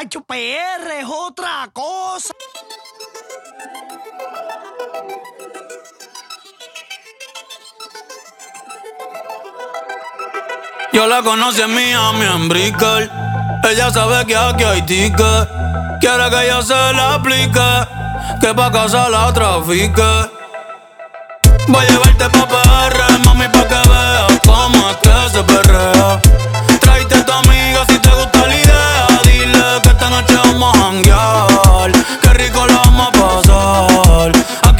Hacho, PR es otra cosa. Yo la conocí en Miami, en Brickell. Ella sabe que aquí hay ticket. Quiere que yo se la aplique, que pa' casa la trafique. Voy a llevarte pa' PR, mami, pa' que veas cómo es que se perrea.